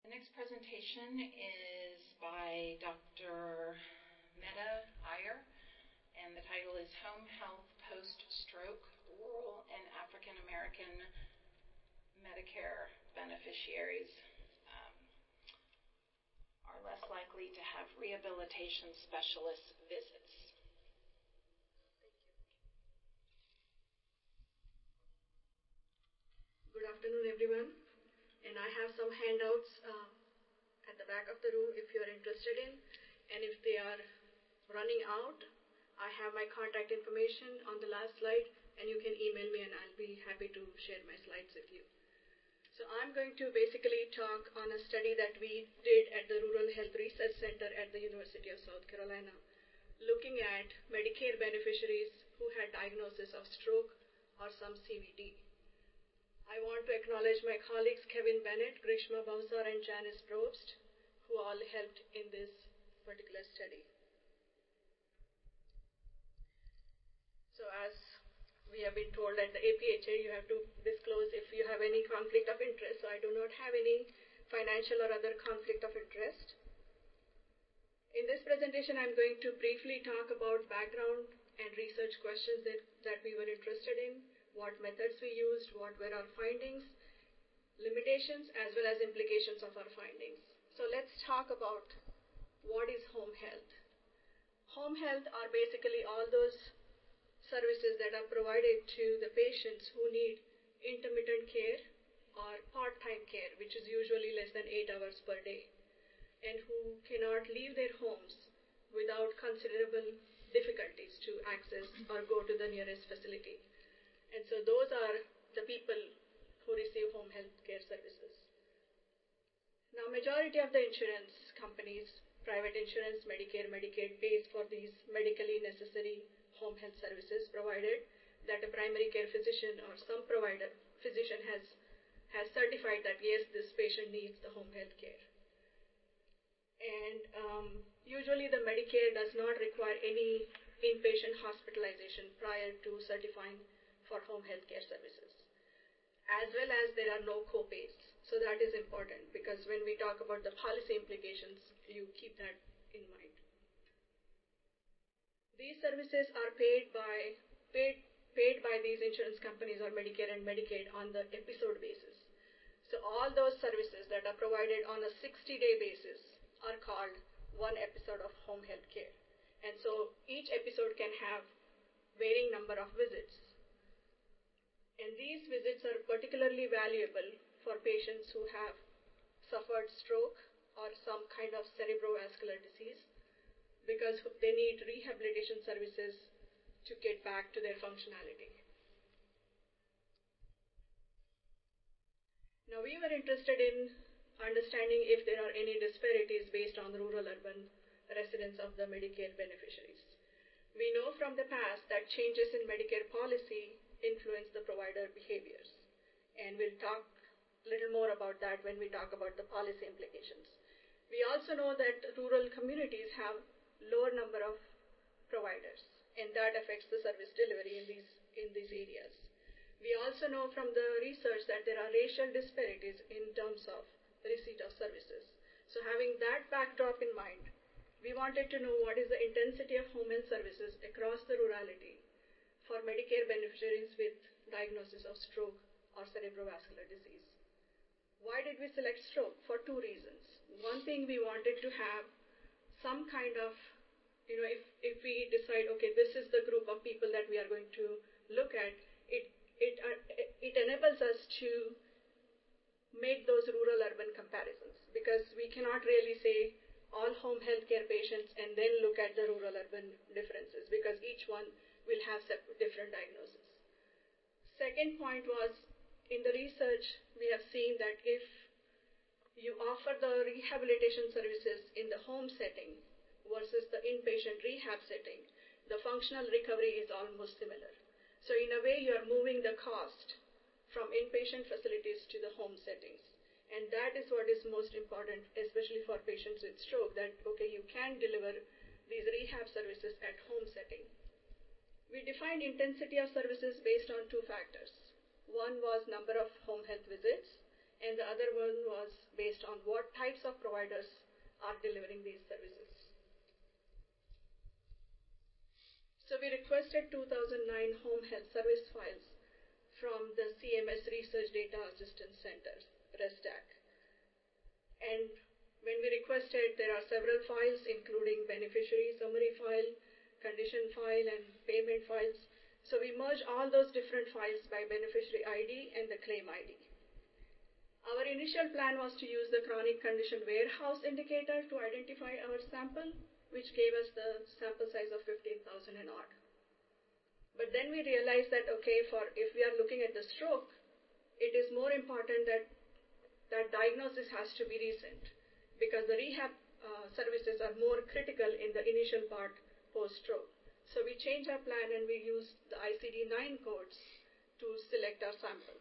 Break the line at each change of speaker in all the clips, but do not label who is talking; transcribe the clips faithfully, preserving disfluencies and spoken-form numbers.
The next presentation is by Doctor Mehta Iyer, and the title is Home Health Post-Stroke, Rural and African American Medicare Beneficiaries um, are less likely to have rehabilitation specialist visits.
Good afternoon, everyone. And I have some handouts uh, at the back of the room if you're interested in. And if they are running out, I have my contact information on the last slide, and you can email me and I'll be happy to share my slides with you. So I'm going to basically talk on a study that we did at the Rural Health Research Center at the University of South Carolina, looking at Medicare beneficiaries who had diagnosis of stroke or some C V D. I want to acknowledge my colleagues Kevin Bennett, Grishma Bhavsar, and Janice Probst, who all helped in this particular study. So as we have been told at the A P H A, you have to disclose if you have any conflict of interest. So I do not have any financial or other conflict of interest. In this presentation, I'm going to briefly talk about background and research questions that, that we were interested in, what methods we used, what were our findings, limitations, as well as implications of our findings. So let's talk about what is home health. Home health are basically all those services that are provided to the patients who need intermittent care or part-time care, which is usually less than eight hours per day, and who cannot leave their homes without considerable difficulties to access or go to the nearest facility. And so those are the people who receive home health care services. Now, majority of the insurance companies, private insurance, Medicare, Medicaid, pays for these medically necessary home health services, provided that a primary care physician or some provider physician has, has certified that, yes, this patient needs the home health care. And um, usually the Medicare does not require any inpatient hospitalization prior to certifying for home health care services, as well as there are no co-pays. So that is important, because when we talk about the policy implications, you keep that in mind. These services are paid by paid paid by these insurance companies or Medicare and Medicaid on the episode basis. So all those services that are provided on a sixty-day basis are called one episode of home health care. And so each episode can have varying number of visits. And these visits are particularly valuable for patients who have suffered stroke or some kind of cerebrovascular disease, because they need rehabilitation services to get back to their functionality. Now, we were interested in understanding if there are any disparities based on rural-urban residents of the Medicare beneficiaries. We know from the past that changes in Medicare policy influence the provider behaviors. And we'll talk a little more about that when we talk about the policy implications. We also know that rural communities have lower number of providers, and that affects the service delivery in these, in these areas. We also know from the research that there are racial disparities in terms of receipt of services. So having that backdrop in mind, we wanted to know what is the intensity of home health services across the rurality for Medicare beneficiaries with diagnosis of stroke or cerebrovascular disease. Why did we select stroke? For two reasons. One thing, we wanted to have some kind of, you know, if, if we decide, okay, this is the group of people that we are going to look at, it, it, uh, it enables us to make those rural-urban comparisons, because we cannot really say all home health care patients and then look at the rural-urban differences, because each one will have different diagnoses. Second point was, in the research, we have seen that if you offer the rehabilitation services in the home setting versus the inpatient rehab setting, the functional recovery is almost similar. So in a way, you are moving the cost from inpatient facilities to the home settings. And that is what is most important, especially for patients with stroke, that, okay, you can deliver these rehab services at home setting. We defined intensity of services based on two factors. One was number of home health visits, and the other one was based based on what types of providers are delivering these services. So we requested two thousand nine home health service files from the C M S Research Data Assistance Center, RESDAC. And when we requested, there are several files, including beneficiary summary file, condition file, and payment files. So we merge all those different files by beneficiary I D and the claim I D. Our initial plan was to use the chronic condition warehouse indicator to identify our sample, which gave us the sample size of fifteen thousand and odd. But then we realized that, okay, for if we are looking at the stroke, it is more important that that diagnosis has to be recent, because the rehab uh, services are more critical in the initial part post-stroke. So we changed our plan and we used the I C D nine codes to select our sample.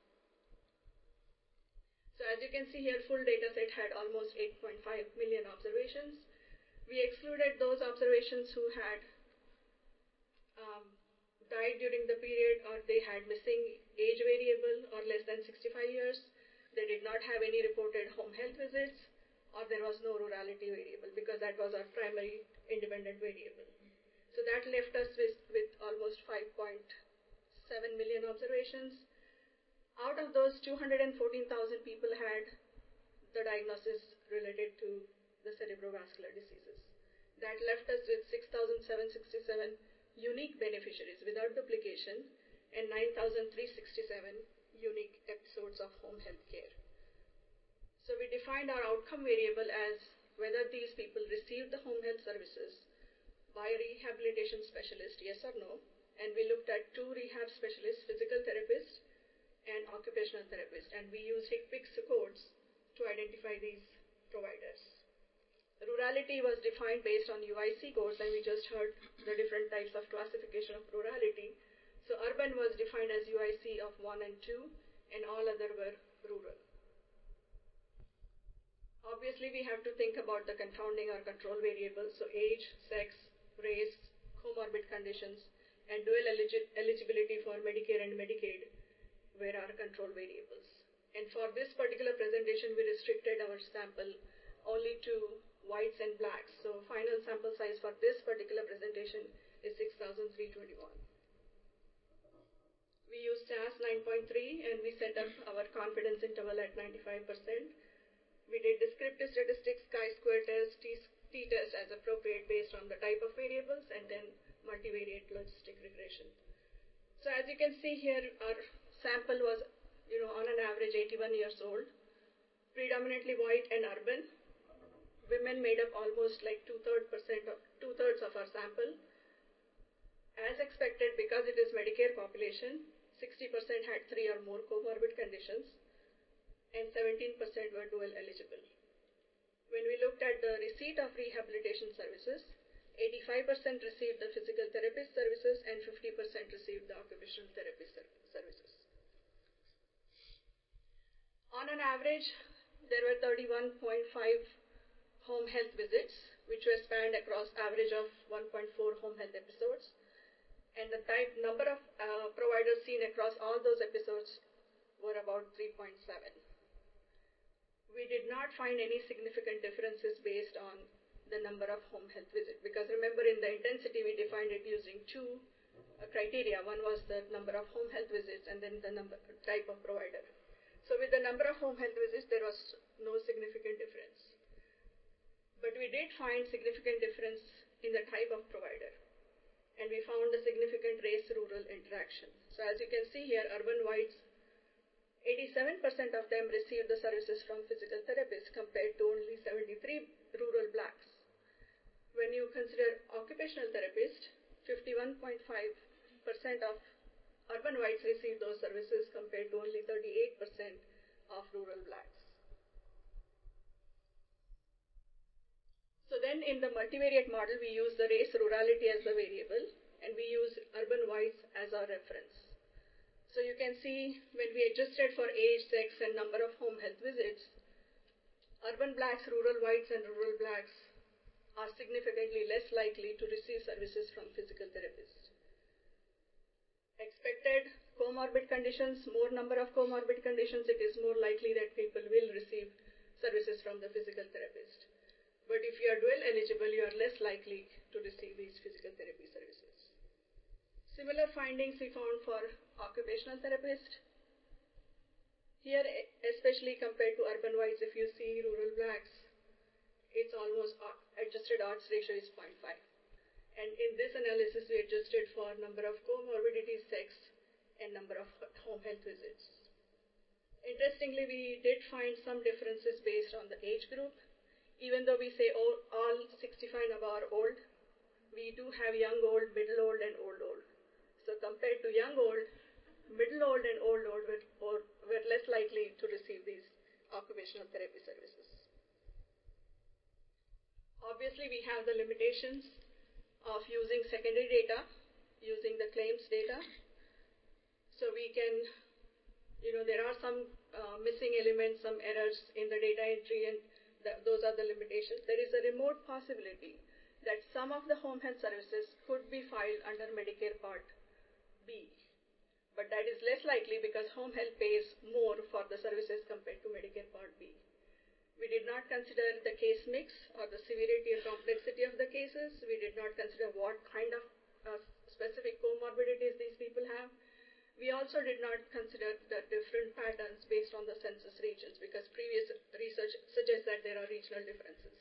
So as you can see here, full data set had almost eight point five million observations. We excluded those observations who had um, died during the period, or they had missing age variable or less than sixty-five years. They did not have any reported home health visits, or there was no rurality variable, because that was our primary independent variable. So that left us with, with almost five point seven million observations. Out of those, two hundred fourteen thousand people had the diagnosis related to the cerebrovascular diseases. That left us with six thousand seven hundred sixty-seven unique beneficiaries without duplication and nine thousand three hundred sixty-seven unique episodes of home health care. So we defined our outcome variable as whether these people received the home health services by a rehabilitation specialist, yes or no, and we looked at two rehab specialists, physical therapists and occupational therapist, and we used HCPCS codes to identify these providers. Rurality was defined based on U I C codes, and we just heard the different types of classification of rurality. So urban was defined as U I C of one and two, and all other were rural. Obviously, we have to think about the confounding or control variables, so age, sex, race, comorbid conditions, and dual eligi- eligibility for Medicare and Medicaid were our control variables. And for this particular presentation, we restricted our sample only to whites and blacks. So final sample size for this particular presentation is six thousand three hundred twenty-one. We used S A S nine point three, and we set up our confidence interval at ninety-five percent. We did descriptive statistics, chi-square test, t-test as appropriate based on the type of variables, and then multivariate logistic regression. So as you can see here, our sample was, you know, on an average eighty-one years old, predominantly white and urban. Women made up almost like two-thirds percent of two-thirds of our sample. As expected, because it is Medicare population, sixty percent had three or more comorbid conditions, and seventeen percent were dual eligible. When we looked at the receipt of rehabilitation services, eighty-five percent received the physical therapist services and fifty percent received the occupational therapist services. On an average, there were thirty-one point five home health visits, which were spanned across average of one point four home health episodes. And the type number of uh, providers seen across all those episodes were about three point seven. We did not find any significant differences based on the number of home health visits, because remember, in the intensity, we defined it using two uh, criteria. One was the number of home health visits, and then the number type of provider. So with the number of home health visits, there was no significant difference. But we did find significant difference in the type of provider, and we found a significant race-rural interaction. So as you can see here, urban whites, eighty-seven percent of them received the services from physical therapists compared to only seventy-three rural blacks. When you consider occupational therapists, fifty-one point five percent of urban whites received those services compared to only thirty-eight percent of rural blacks. So then in the multivariate model, we use the race rurality as the variable, and we use urban whites as our reference. So you can see when we adjusted for age, sex, and number of home health visits, urban blacks, rural whites, and rural blacks are significantly less likely to receive services from physical therapists. Expected comorbid conditions, more number of comorbid conditions, it is more likely that people will receive services from the physical therapist. But if you are dual eligible, you are less likely to receive these physical therapy services. Similar findings we found for occupational therapists. Here, especially compared to urban whites, if you see rural blacks, it's almost adjusted odds ratio is zero point five. And in this analysis, we adjusted for number of comorbidities, sex, and number of home health visits. Interestingly, we did find some differences based on the age group. Even though we say all, all sixty-five and above are old, we do have young old, middle old, and old old. So compared to young old, middle old and old old were, or, were less likely to receive these occupational therapy services. Obviously, we have the limitations of using secondary data, using the claims data. So we can, you know, there are some uh, missing elements, some errors in the data entry, and the, those are the limitations. There is a remote possibility that some of the home health services could be filed under Medicare Part B. But that is less likely because home health pays more for the services compared to Medicare Part B. We did not consider the case mix or the severity or complexity of the cases. We did not consider what kind of uh, specific comorbidities these people have. We also did not consider the different patterns based on the census regions because previous research suggests that there are regional differences.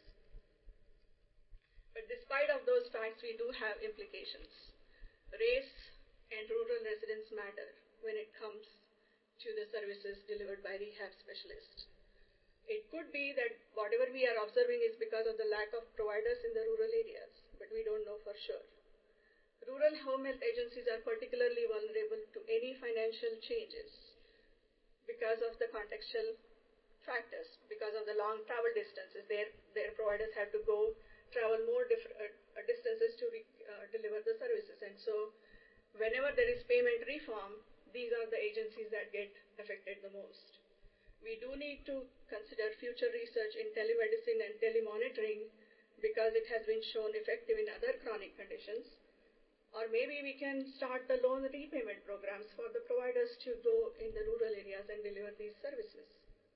But despite of those facts, we do have implications. Race and rural residents matter when it comes to the services delivered by rehab specialists. It could be that whatever we are observing is because of the lack of providers in the rural areas, but we don't know for sure. Rural home health agencies are particularly vulnerable to any financial changes because of the contextual factors, because of the long travel distances. Their, their providers have to go travel more different, uh, distances to re, uh, deliver the services. And so whenever there is payment reform, these are the agencies that get affected the most. We do need to consider future research in telemedicine and telemonitoring because it has been shown effective in other chronic conditions. Or maybe we can start the loan repayment programs for the providers to go in the rural areas and deliver these services.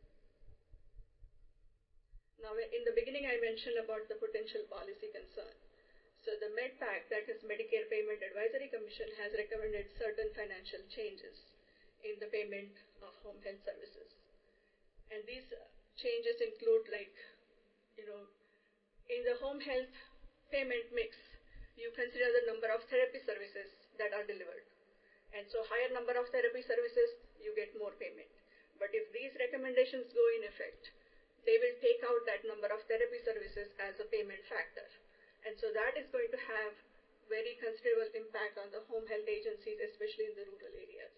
Now, in the beginning, I mentioned about the potential policy concern. So the MedPAC, that is Medicare Payment Advisory Commission, has recommended certain financial changes in the payment of home health services. And these changes include, like, you know, in the home health payment mix, you consider the number of therapy services that are delivered. And so higher number of therapy services, you get more payment. But if these recommendations go in effect, they will take out that number of therapy services as a payment factor. And so that is going to have very considerable impact on the home health agencies, especially in the rural areas.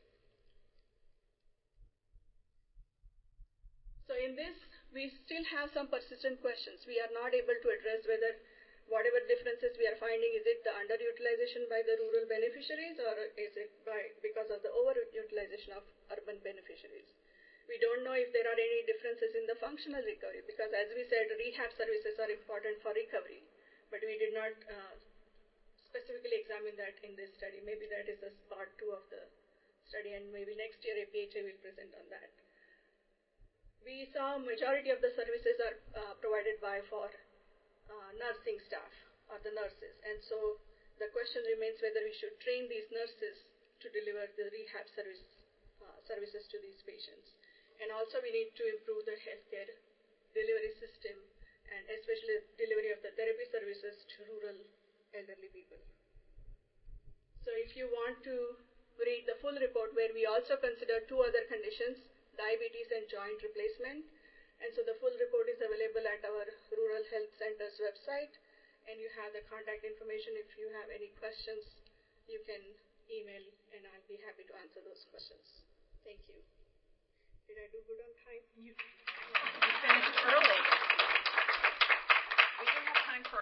So in this, we still have some persistent questions. We are not able to address whether whatever differences we are finding, is it the underutilization by the rural beneficiaries or is it by because of the overutilization of urban beneficiaries? We don't know if there are any differences in the functional recovery because, as we said, rehab services are important for recovery, but we did not uh, specifically examine that in this study. Maybe that is the part two of the study, and maybe next year a P H A will present on that. We saw majority of the services are uh, provided by for uh, nursing staff or the nurses, and so the question remains whether we should train these nurses to deliver the rehab service, uh, services to these patients. And also we need to improve the healthcare delivery system and especially delivery of the therapy services to rural elderly people. So if you want to read the full report where we also consider two other conditions, diabetes and joint replacement. And so the full report is available at our Rural Health Center's website. And you have the contact information. If you have any questions, you can email and I'll be happy to answer those questions. Thank you. Did I do good on time?
You, you finished early.